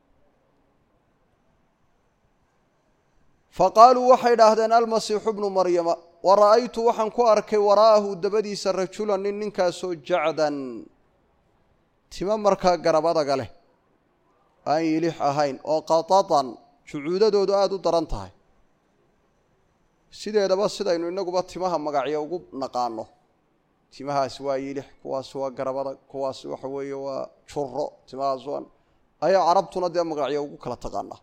faqaaluu waxay idhaahdeen almasiixu bnu maryama ورأيت وحن كوارك وراءه دبدي سرجلا ننكا سو جعدا تمام مركا قربادا قاله أي يليح أهين أو قطاطا شعودة دو آدو درانتها سيدة دبا سيدة إنو إنو قبات تماها مقاعية وقب نقانو تماها سوا يليح كوا سوا قربادا كوا سوا حوية وشرو تماها سوان أي عربتنا دي مقاعية وقب كلا تقانا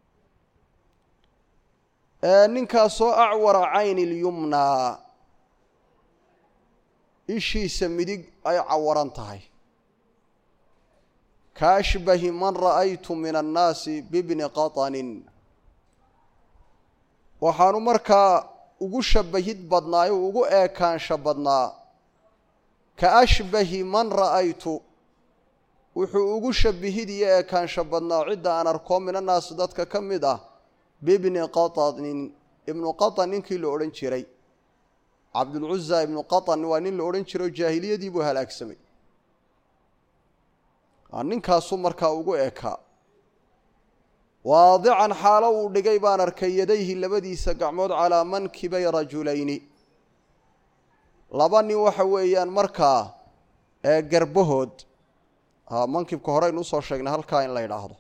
ninkaasoo acwara cayni lyumnaa ishiisa midig ay cawaran tahay kaashbahi man ra'aytu min annaasi bibni qatanin waxaanu markaa ugu shabahid badnaayo ugu eekaansha badnaa kaashbahi man ra'aytu wuxuu ugu shabihid iyo eekaansha badnaa cidda aan arko min annaasi dadka ka mid ah بابن قطن ابن قطن كي لو اورن جيري عبد العزى ابن قطن وانين لو اورن جيرو جاهليه دي بو هلاك سمي ninkaasuu markaa ugu ekaa waadican xaalo uu dhigay baan arkay yadayhi labadiisa gacmood calaa mankibay rajulayni laba nin waxa weeyaan markaa garbahood mankibka hore inuu soo sheegnay halkaa in la yidhaahdo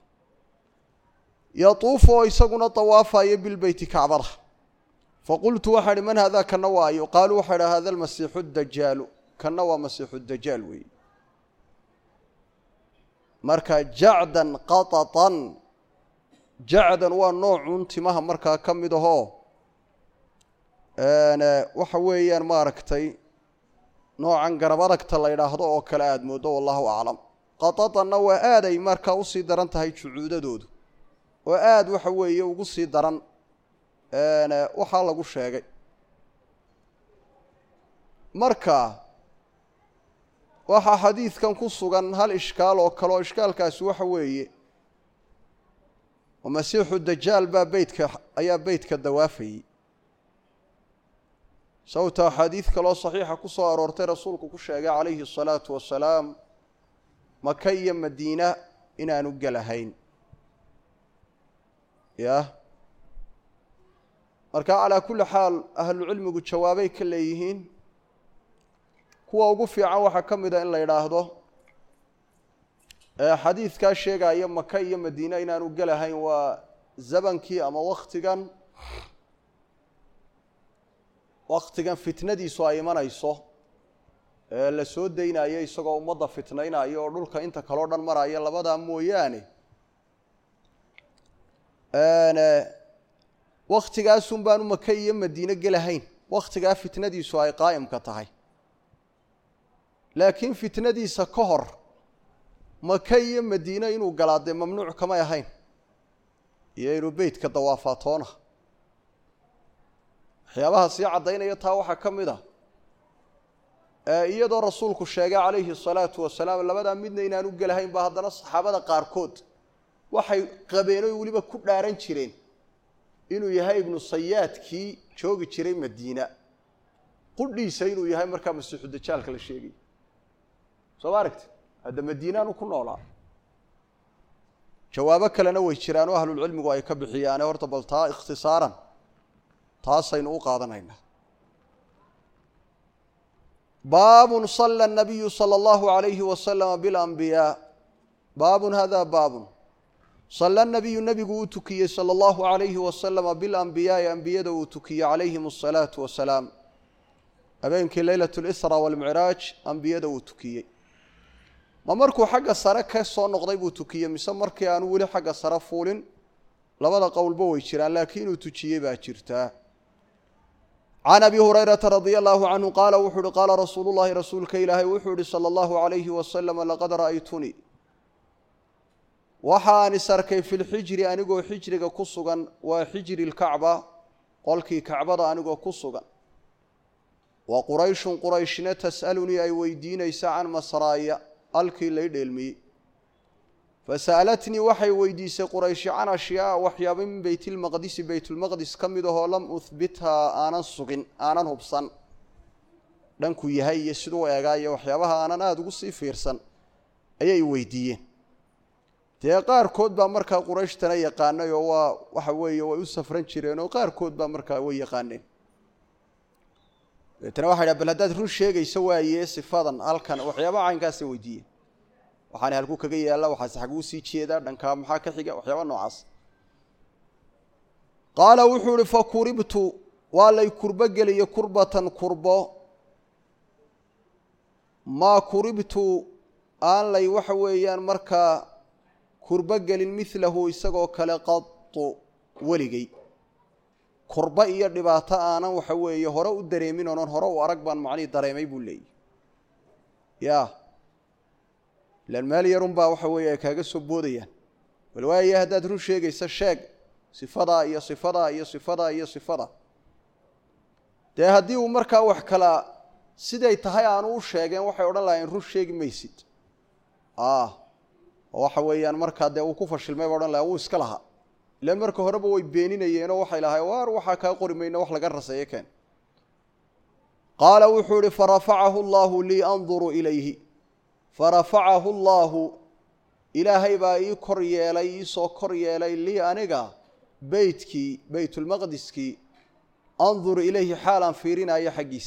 يطوف ويسقون طوافا بالبيت كعبره فقلت واحد من هذا كنواي قالوا واحد هذا المسيح الدجال كنوا مسيح الدجال وي مركا جعدا قططا جعدا ونوع انتماه مركا كمده انا وحويا ماركتي نوعا قربركت الله يراهدو او كلا ادمودو والله اعلم قططا نوا ادي مركا وسي درنتahay juudadoodu oo aad waxa weeye ugu sii daran waxa lagu sheegay marka waxa xadiiskan ku sugan hal ishkaal oo kale oo ishkaalkaas waxa weeye masiixu dajaal ba beedka ayaa beedka dawaafay sawta xadiis kale oo saxiixa ku soo aroortay rasuulku ku sheegay calayhi salaatu wasalaam Makka iyo Madiina inaanu galahayn يا marka ala kulli xaal ahlu cilmigu jawaabay ka leeyihiin kuwa ugu fiican waxa kamida in la yiraahdo xadiiska sheegaya Makka iyo Madiina inaanu galahayn waa zabankii ama waqtigan fitnadiisu ay imanayso la soo deynaayo isagoo ummadda fitnaynayo oo dhulka inta kaloo dhan maraya labadaa mooyaane waktigaasun baanu maka iyo madiine gelahayn waktigaa fitnadiisu ay qaa'imka tahay laakiin fitnadiisa ka hor maka iyo madiine inuu galaa dee mamnuuc kamay ahayn iyo inuu beytka dawaafaatoona waxyaabaha sii caddaynaya taa waxaa ka mid ah iyadoo rasuulku sheegay calayhi الsalaatu wasalaam labadaa midna inaanu gelahayn ba haddana saxaabada qaarkood waxay qabeen oo weliba ku dhaaran jireen inuu yahay ibnu sayaadkii joogi jiray madiina qudhiisa inuu yahay markaa masiixu dajaalka la sheegay soo aragti hadda madiinaanu ku noolaa jawaabo kalena way jiraan oo ahlul cilmigu ay ka bixiyaan horta bal taa ikhtisaaran taasaynu u qaadanaynaa باب صلى النبي صلى الله عليه وسلم بالأنبياء باب هذا باب صلى النبي وتكي صلى الله عليه وسلم بالأنبياء أنبياء وتكي عليهم الصلاة والسلام أبينك ليلة الإسراء والمعراج أنبياء وتكي ما مركو حق السرك صار نقضي وتكي مسا مركي أنا ولي حق السرف فولن لبدا قول بوي شران لكن وتكي باكرتا عن أبي هريرة رضي الله عنه قال وحد قال رسول الله رسولك إلهي وحد صلى الله عليه وسلم لقد رأيتني وحاني سركي في الحجر أنقو حجرك كسوغا وحجر الكعبة قولكي كعبة أنقو كسوغا وقريشنا تسألني أي ويدين إيسا عن مصرايا ألكي ليد علمي فسألتني وحي ويديس قريش عن أشياء وحيا من بيت المقدس كمده لم أثبتها أنا السقن أنا هبصن لنكو يهي يسدو يغاية وحيابها أنا نادو سيفيرسن أي ويديين تيقار كود بامركا قريش تنا يقانا يوا وحوي ويوسف فرنشيرين وقار كود بامركا ويقانين تنا واحد بلدات روش شيء يسوى يسفادا هالكان وحيابها عين كاسي ويديين waxaan halku kaga yeelaa waxa saxagu sii jeeda dhanka maxaa ka xiga waxyaabo noocaas qaala wuxuu fa kuribtu walay kurba galiyo kurbatan kurbo ma kuribtu aan lay waxa weeyaan marka kurba galin midlahu isagoo kale qadtu waligay kurba iyo dhibaato aanan waxa weeye hore u dareemin oo hore u arag baan macni dareemay buu leeyahay لأن مال يرنبا وحوي كاجا سبوديا والواية هذا درو شيء يسشق صفدا يا صفدا يا صفدا يا صفدا ده هدي ومركا وحكلا سيدي تهاي عنو شيء وحي ولا لا ينرو شيء ميسيد وحوي أن مركا ده وكفش الماء ولا لا وسكلها لأن مركا هرب ويبينين ينو وحي لها وار وحكا قرمين وحلا جرس يكن قال وحول فرفعه الله لي أنظر إليه فرفعه الله إلهي باي كريالي سو كريالي لي أنيقا بيت المقدس كي أنظر إليه حالا فيرنا يا حقيس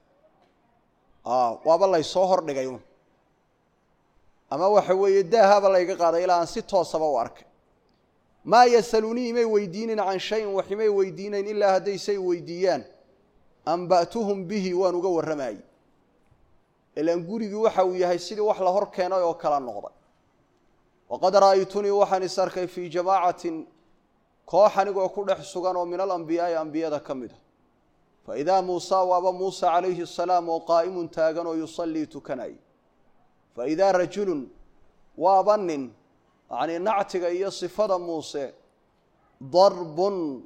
وابالله يصهر نقايون أما وحوي يداها بالله يقاضي إلى أن 6 7 وارك ما يسألوني ما ويدين عن شيء وحما ويدين إلا هدي سي ويديان أنبأتهم به ونقو الرماي إلا نقولي وحا وياهي سيدي وحلا هور كينا يو كلا نقضي وقد رأيتني وحاني ساركي في جماعة كوحاني وكل حسوغان ومن الأنبياء أنبياء كمده فإذا موسى وابا موسى عليه السلام وقائم تاغن ويصلي تكناي فإذا رجل وابن يعني نعتق أي صفة موسى ضرب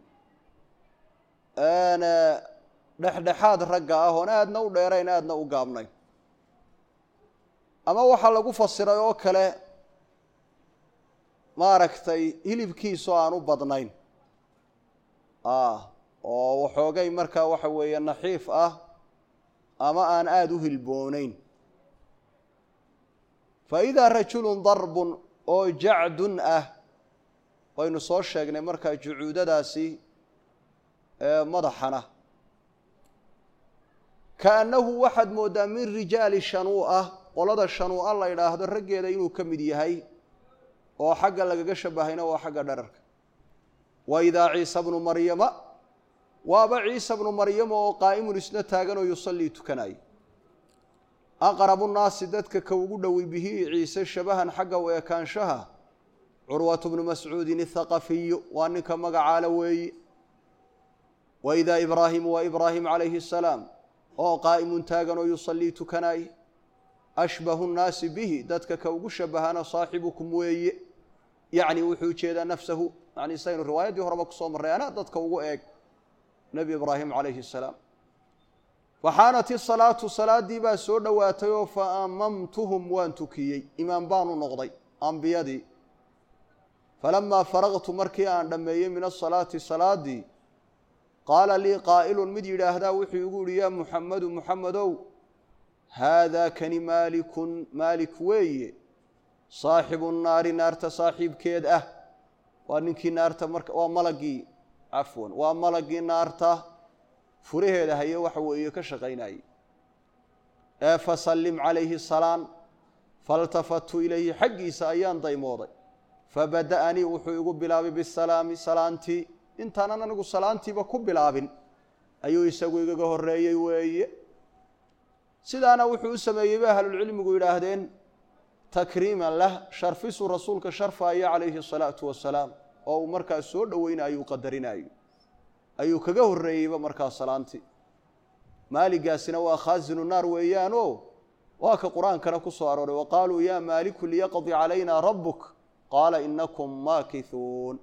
أنا دحدحاد رقاه هنا أدنا وديرين أدنا وقامني أما waxa lagu fasiray oo kale maaragtay hilibkiisu aan u badnayn oo waxoogay marka waxa weeye naxiif ama aan aad u hilboonayn fa idha rajulun darbun oo ja'dun waynu soo sheegnay marka jucuudadaasi madaxana kaanahu waxad moodaa min rijaali shanuu'a qolada shanuu'a la yiraahdo raggeeda inuu ka mid yahay oo xagga lagaga shabahayna waa xagga dhararka wa idha ciisa ibn maryama wa ba ciisa ibn maryama oo qaa'imun isna taagan oo yusalli tukanay aqrabu nnaasi dadka ka ugu dhowi bihi ciise shabahan xagga u ekaanshaha curwatu bnu mascuudin athaqafiyu waa ninka magacaala weeyi waidaa ibraahimu waa ibraahim calayhi asalaam oo qaa'imun taagan oo yusallii tukanaay ashbahu nnaasi bihi dadka ka ugu shabahana saaxibukum weeye yacni wuxuu jeedaa nafsahu yani saynu riwaayaddii horeba kusoo marray anaa dadka ugu eeg nebi ibraahim calayhi asalaam waxaanat isalaatu salaaddii baa soo dhowaatay oo fa amamtuhum waan tukiyey imaam baanu noqday ambiyadii falamaa faragtu markii aan dhammeeyey min asalaati salaaddii qaala lii qaa'ilun mid yidhaahdaa wuxuu igu yihi yaa muxamedu muxamedow haadaa kani maalikun maalik weeye saaxibu naari naarta saaxiibkeed ah waa ninkii naarta marka waa malagii cafwan waa malagii naarta furaheeda haye waxa weeye ka shaqaynayey ee fasallim calayhi salaan faltafattu ilayhi xaggiisa ayaan daymooday fabada'anii wuxuu igu bilaabay bisalaami salaantii intaanan anigu salaantiiba ku bilaabin ayuu isagu igaga horreeyey weeye sidaana wuxuu u sameeyey ba ahlulcilmigu yidhaahdeen takriiman lah sharfisuu rasuulka sharfaayo calayhi asalaatu wasalaam oo uu markaas soo dhoweynayo u qadarinayo ayuu kaga horreeyeyba markaas salaantii maaligaasina waa khaasinu naar weeyaanoo waa ka qur-aankana ku soo arooray waqaaluu yaa maaliku liyaqdi calayna rabbuk qaala inakum maakithuun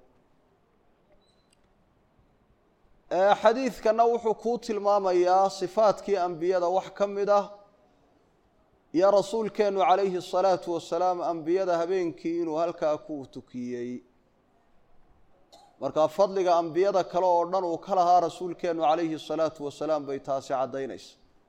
xadiidkana wuxuu kuu tilmaamayaa sifaadkii ambiyada wax ka mid ah iyo rasuulkeennu calayhi asalaatu wasalaam ambiyada habeenkii inuu halkaa ku tukiyey markaa fadliga ambiyada kale oo dhan uu ka lahaa rasuulkeennu calayhi asalaatu wasalaam bay taasi caddaynaysa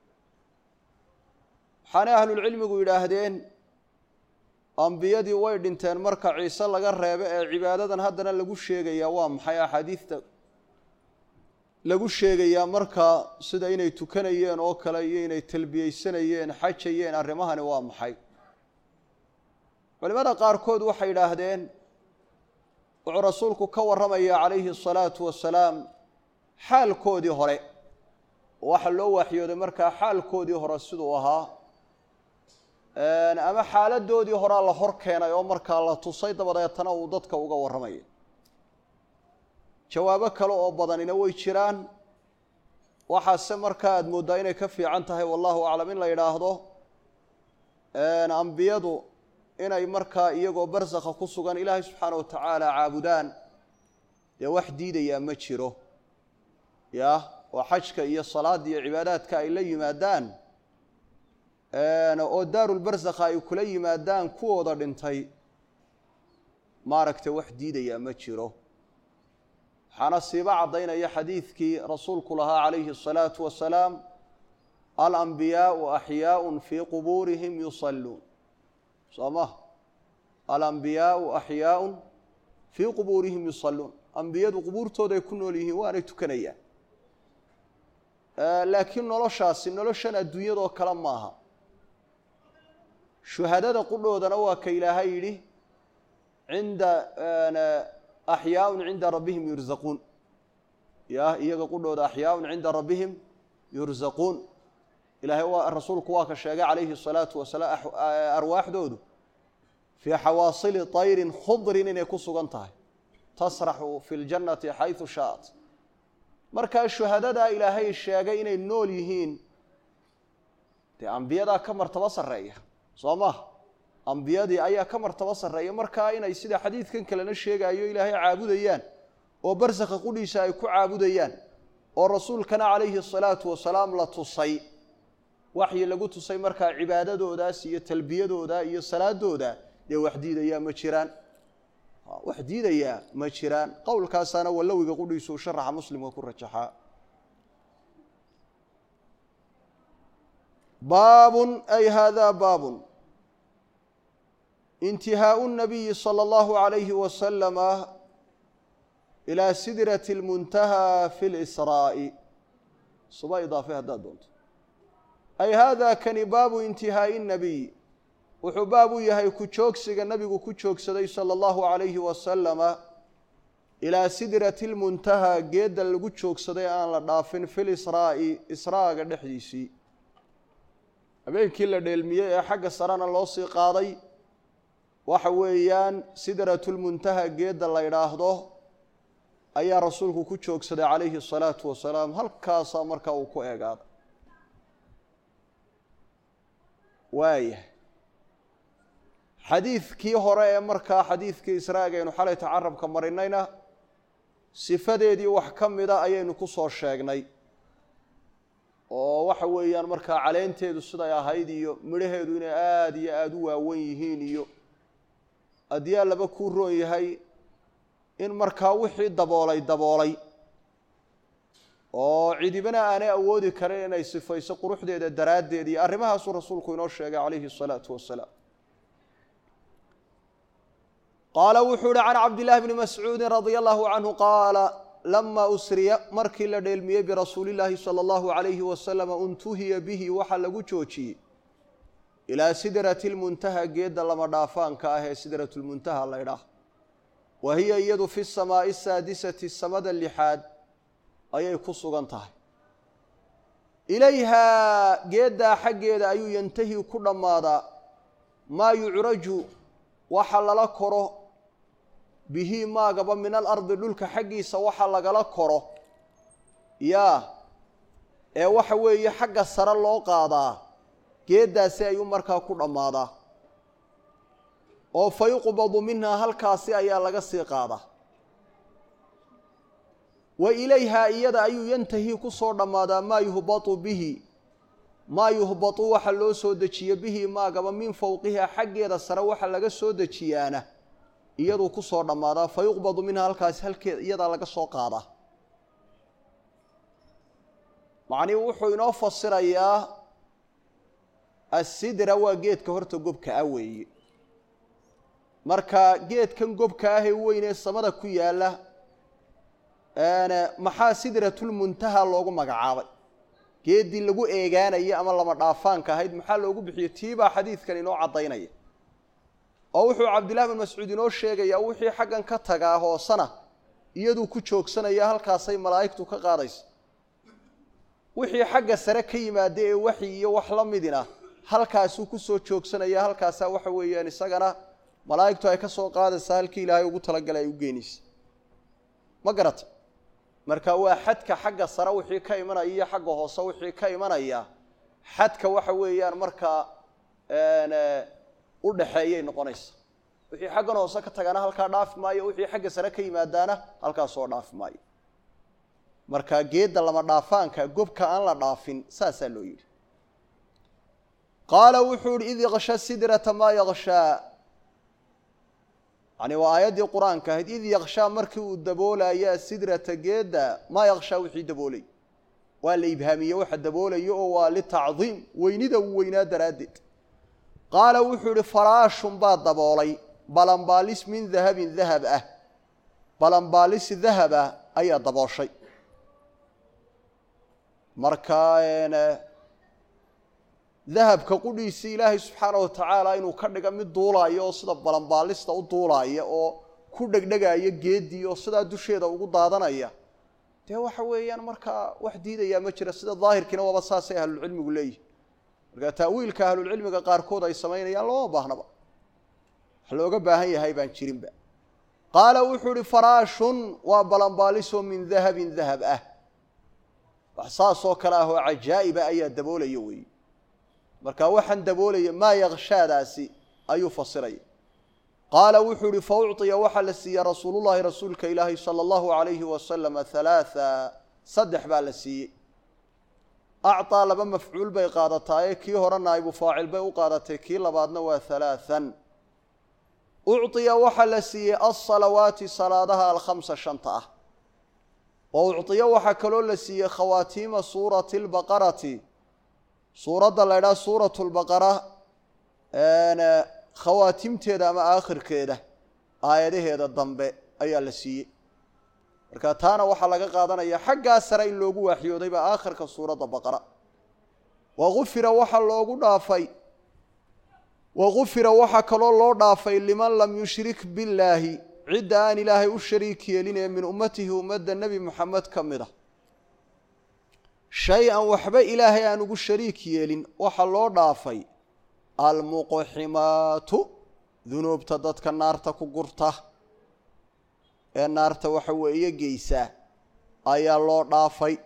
waxaanay ahlulcilmigu yidhaahdeen ambiyadii way dhinteen marka ciise laga reebo ee cibaadadan haddana lagu sheegayaa waa maxay axaadiidta lagu sheegayaa marka sida inay tukanayeen oo kale iyo inay talbiyeysanayeen xajayeen arrimahani waa maxay culimada qaarkood waxay yidhaahdeen wuxuu rasuulku ka warramayaa calayhi asalaatu wasalaam xaalkoodii hore waxa loo waxyooday markaa xaalkoodii hore siduu ahaa ama xaaladoodii horea la hor keenay oo markaa la tusay dabadeetana uu dadka uga warramaya jawaabo kale oo badanina way jiraan waxaase markaa aada mooddaa inay ka fiican tahay wallahu aclam in la yidhaahdo ambiyadu inay markaa iyagoo barsakha ku sugan ilaahay subxaana watacaala caabudaan dee wax diidayaa ma jiro yah oo xajka iyo salaadda iyo cibaadaadka ay la yimaadaan oo daarulbarsakha ay kula yimaadaan kuwooda dhintay maaragtay wax diidayaa ma jiro waxaana siiba caddaynaya xadiidkii rasuulku lahaa calayhi asalaatu wasalaam alambiyaau axyaaun fii qubuurihim yusalluun soo ma alambiyaau axyaaun fii qubuurihim yusalluun ambiyadu qubuurtooda ay ku nool yihiin waanay tukanayaan laakiin noloshaasi noloshan adduunyadoo kale maaha shuhadada qudhoodana waa ka ilaahay yidhi cinda axyaaun cinda rabbihim yurzaquun yah iyaga qudhooda axyaaun cinda rabbihim yurzaquun ilahay rasuulku waa ka sheegay calayhi الsalaatu wasalaam arwaaxdoodu fii xawaasili طayrin khudrin inay ku sugan tahay tasraxu fi اljannati xayثu shaaءat markaa shuhadadaa ilaahay sheegay inay nool yihiin dee ambiyadaa ka martabo sarreeya soo maha ambiyadii ayaa ka martabo sarreeya markaa inay sida xadiidkan kalena sheegayo ilaahay caabudayaan oo barsakha qudhiisa ay ku caabudayaan oo rasuulkana calayhi الsalaatu wasalaam la tusay waxyi lagu tusay markaa cibaadadoodaas iyo talbiyadooda iyo salaadooda dee wax diidayaa ma jiraan wax diidayaa ma jiraan qowlkaasaana walowiga qudhiisu sharaxa muslimka ku rajaxaa baabun ay hada baabun intihaau الnabiyi salى اllahu عalayhi wasalama ilaa sidrati اlmuntahaa fi اlisraa'i suba idaafe haddaad doonto ay hada kani baabu intihaa'i الnabiy wuxuu baab u yahay ku joogsiga nabigu ku joogsaday salى اllahu عalayhi wasalama ilaa sidrati اlmuntahaa geedda lagu joogsaday aan la dhaafin fi lisraa'i israaga dhexdiisii habeenkii la dheelmiyey ee xagga sarana loo sii qaaday waxa weeyaan sidratul muntaha geedda la yidhaahdo ayaa rasuulku ku joogsaday calayhi الsalaatu wasalaam halkaasaa markaa uu ku eegaaday waaya xadiidkii hore ee markaa xadiidkii israaga aynu xalay tacarabka marinayna sifadeedii wax ka mida ayaynu ku soo sheegnay oo waxa weeyaan markaa caleenteedu siday ahayd iyo midhaheedu inay aada iyo aada u waawen yihiin iyo haddii allaba kuu roon yahay in markaa wixii daboolay oo cidibana aanay awoodi karin inay sifayso quruxdeeda daraaddeed iyo arrimahaasuu rasuulku inoo sheegay calayhi الsalaatu wasalaam qaala wuxuu uhi can cabdillahi bni mascuudi radia allahu canhu qaala lama usriya markii la dheelmiyey birasuuli illaahi sala allahu calayhi wasalam untuhiya bihi waxaa lagu joojiyey ilaa sidrati lmuntaha geedda lama dhaafaanka ah ee sidratu lmuntaha la ydhaah wa hiya iyadu fi samaa'i saadisati samada lixaad ayay ku sugan tahay ilayhaa geeddaa xaggeeda ayuu yantahi ku dhammaadaa maa yucraju waxa lala koro bihi maagaba min alardi dhulka xaggiisa waxa lagala koro yaa ee waxa weeye xagga sare loo qaadaa geeddaasi ayuu markaa ku dhammaadaa oo fa yuqbadu minhaa halkaasi ayaa laga sii qaadaa wa ilayhaa iyada ayuu yantahi ku soo dhammaadaa maa yuhbatu bihi maa yuhbatu waxa loo soo dejiye bihi maagaba min fowqihaa xaggeeda sare waxa laga soo dejiyaana iyaduu ku soo dhammaadaa fa yuqbadu minhaa halkaasi halkeeda iyadaa laga soo qaadaa macnii wuxuu inoo fasirayaa assidra waa geedka horta gobka ah weeye marka geedkan gobka ah ee weyn ee samada ku yaalla maxaa sidratulmuntaha loogu magacaabay geeddii lagu eegaanaya ama lama dhaafaanka ahayd maxaa loogu bixiyey tiibaa xadiidkan inoo caddaynaya oo wuxuu cabdillahi bin mascuud inoo sheegayaa wixii xaggan ka tagaa hoosana iyaduu ku joogsanaya halkaasay malaa'igtu ka qaadaysa wixii xagga sare ka yimaada ee waxyi iyo wax la midina halkaasuu ku soo joogsanaya halkaasaa waxa weeyaan isagana malaa'igtu ay ka soo qaadaysaa halkii ilaahay ugu talagalay ay u geynaysa ma garata marka waa xadka xagga sare wixii ka imanaya iyo xagga hoose wixii ka imanaya xadka waxa weeyaan markaa u dhaxeeyay noqonaysa wixii xaggan hoose ka tagana halkaa dhaafi maayo wixii xagga sare ka yimaadaana halkaas soo dhaafi maayo marka geedda lama dhaafaanka gobka aan la dhaafin saasaa loo yidhi qaala wuxuu ihi id yaksha sidrata maa yakshaa yani waa aayaddii qur-aanka ahayd id yakshaa markii uu daboolaya sidrata geedda maa yakshaa wixii daboolay waa la ibhaamiye waxa daboolayo oo waa litacdiim weynida uu weynaa daraaddeed qaala wuxuu ihi faraashun baa daboolay balanbaalis min dahabin dahab ah balanbaalis dahab ah ayaa dabooshay marka dahabka qudhiisii ilaahay subxaana wa tacaala inuu ka dhiga mid duulaayo oo sida balanbaalista u duulaaya oo ku dhegdhegaya geeddii oo sidaa dusheeda ugu daadanaya dee waxa weeyaan markaa wax diidayaa ma jira sida daahirkiina waaba saasay ahlulcilmigu leeyihin marka ta'wiilka ahlulcilmiga qaarkood ay samaynayaan looma baahnaba wax looga baahan yahay baan jirinba qaala wuxuu ihi faraashun waa balanbaalisoo min dahabin dahab ah wax saasoo kale ah oo cajaa'iba ayaa daboolaya weeye marka waxaan daboolaya maa yakshaadaasi ayuu fasiraya qaala wuxuu ihi fa ucطiya waxaa la siiyey rasuulullahi rasuulka ilaahi sala allahu alayhi wasalama halaatha saddex baa la siiyey acطaa laba mafcuul bay qaadataaye kii hore naa'ibu faacil bay u qaadatay kii labaadna waa halaathan ucطiya waxaa la siiyey alsalawaati salaadaha alkhamsa shanta ah wa ucطiya waxaa kaloo la siiyey khawaatiima suurati lbaqarati suuradda la ydhaha suuratu lbaqara khawaatimteeda ama aakhirkeeda aayadaheeda dambe ayaa la siiyey marka taana waxaa laga qaadanaya xaggaa sare in loogu waaxyoodayba aakhirka suuradda baqara wagufira waxaa loogu dhaafay wagufira waxaa kaloo loo dhaafay liman lam yushrik billaahi cidda aan ilaahay u shariik yeelinee min ummatihi ummadda nebi moxamed ka mid a shay-an waxba ilaahay aan ugu shariik yeelin waxa loo dhaafay almuqximaatu dunuubta dadka naarta ku gurta ee naarta waxa weeye geysa ayaa loo dhaafay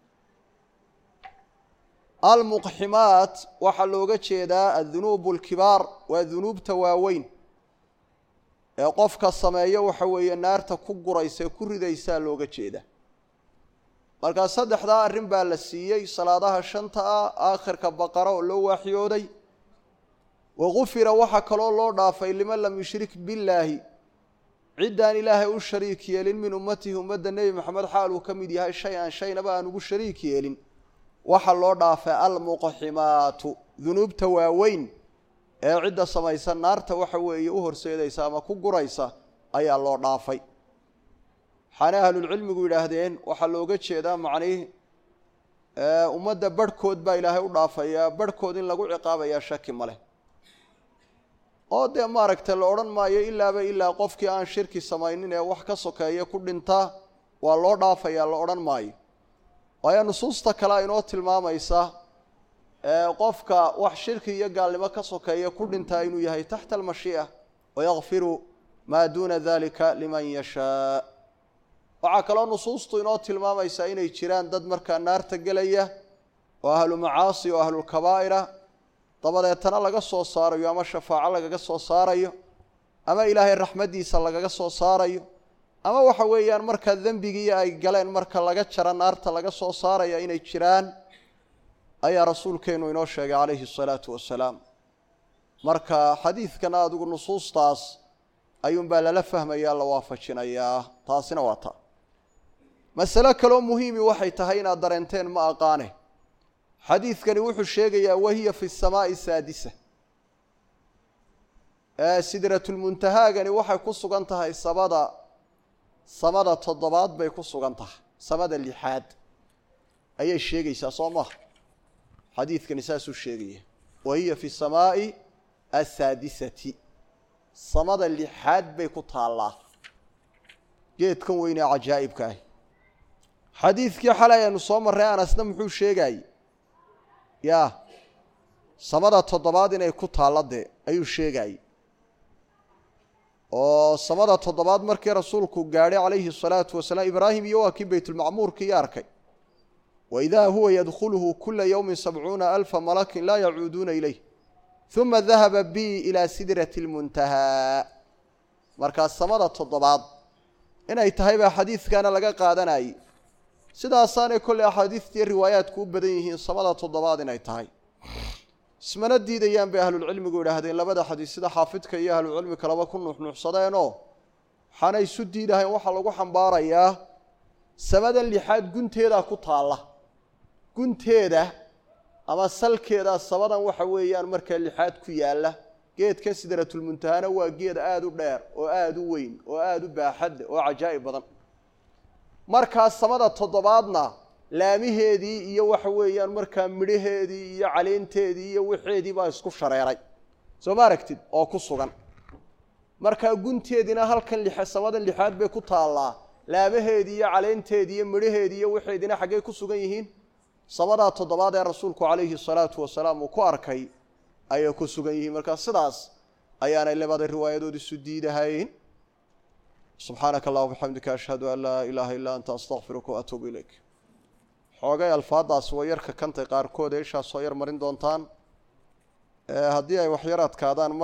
almuqximaat waxaa looga jeedaa adunuubu alkibaar waa dunuubta waaweyn ee qofka sameeyo waxa weeye naarta ku guraysa ku ridaysaa looga jeeda markaa saddexdaa arrin baa la siiyey salaadaha shanta ah aakhirka baqara oo loo waaxyooday wagufira waxaa kaloo loo dhaafay liman lam yushrik billaahi ciddaan ilaahay u shariik yeelin min ummatihi ummadda nebi maxamed xaal uu ka mid yahay shay-an shaynaba aan ugu shariik yeelin waxaa loo dhaafay almuqximaatu dunuubta waaweyn ee cidda samaysa naarta waxa weeye u horseedaysa ama ku guraysa ayaa loo dhaafay waxaana ahlulcilmigu yidhaahdeen waxaa looga jeedaa macnihi ummadda barhkood baa ilaahay u dhaafayaa barhkood in lagu ciqaabayaa shaki ma leh oo dee maaragtay la odhan maayo ilaaba ilaa qofkii aan shirki samaynin ee wax ka sokeeya ku dhintaa waa loo dhaafayaa la odhan maayo waayo nusuusta kale inoo tilmaamaysa qofka wax shirki iyo gaalnimo ka sokeeya ku dhintaa inuu yahay taxta almashii'a wayakfiru maa duuna dalika liman yashaa waxaa kaloo nusuustu inoo tilmaamaysaa inay jiraan dad markaa naarta gelaya oo ahlu macaasi oo ahlulkabaa'ira dabadeetana laga soo saarayo ama shafaaco lagaga soo saarayo ama ilaahay raxmaddiisa lagaga soo saarayo ama waxa weeyaan markaa dembigii ay galeen marka laga jara naarta laga soo saaraya inay jiraan ayaa rasuulkeenu inoo sheegay calayhi asalaatu wassalaam marka xadiidkana adigu nusuustaas ayuunbaa lala fahmayaa la waafajinayaa taasina waa ta masale kaloo muhiimi waxay tahay inaad dareenteen ma aqaane xadiidkani wuxuu sheegayaa wahiya fi samaa'i saadisa sidratulmuntahaagani waxay ku sugan tahay samada toddobaad bay ku sugan tahay samada lixaad ayay sheegaysaa soo maha xadiidkani saasuu sheegaya wahiya fi samaa'i asaadisati samada lixaad bay ku taallaa geedkan weynee cajaa'ibka ah xadiidkii xalay aynu soo marray anasna muxuu sheegayey yaa samada toddobaad inay ku taalla dee ayuu sheegayey oo samada toddobaad markii rasuulku gaadhay calayhi asalaatu wasalaam ibraahim iyo waa kii baytulmacmuurkii arkay waidaa huwa yadkhuluhu kula yowmin 70,000 malakin laa yacuuduuna ilayh uma dahaba bi ilaa sidrati lmuntahaa markaas samada toddobaad inay tahay baa xadiidkana laga qaadanayey sidaasaanay kolley axaadiistii riwaayaadku u badan yihiin samada toddobaad inay tahay ismana diidayaan bay ahlulcilmigu idhaahdeen labada xadiis sida xaafidka iyo ahlulcilmi kaleba ku nuuxnuuxsadeenoo waxaana isu diidahayn waxaa lagu xambaarayaa samadan lixaad gunteedaa ku taalla gunteeda ama salkeedaa samadan waxa weeyaan markaa lixaad ku yaalla geedka sidratulmuntahana waa geed aada u dheer oo aada u weyn oo aada u baaxadda oo cajaa'ib badan markaa samada toddobaadna laamiheedii iyo waxa weeyaan markaa midhaheedii iyo caleenteedii iyo wixeedii baa isku shareeray soo ma aragtid oo ku sugan markaa gunteediina halkan samadan lixaad bay ku taallaa laamaheedii iyo caleenteedii iyo midhaheedii iyo wixeediina xaggey ku sugan yihiin samadaa toddobaad ee rasuulku calayhi asalaatu wasalaam uu ku arkay ayay ku sugan yihiin markaa sidaas ayaanay labada riwaayadood isu diidahayn subxaanaka allahuma bixamdika ashhadu an laa ilaaha illaa anta astaqfiruka waatuubu ilayk xoogay alfaadaas way yarka kantay qaarkood ee ishaas soo yar marin doontaan haddii ay wax yar adkaadaan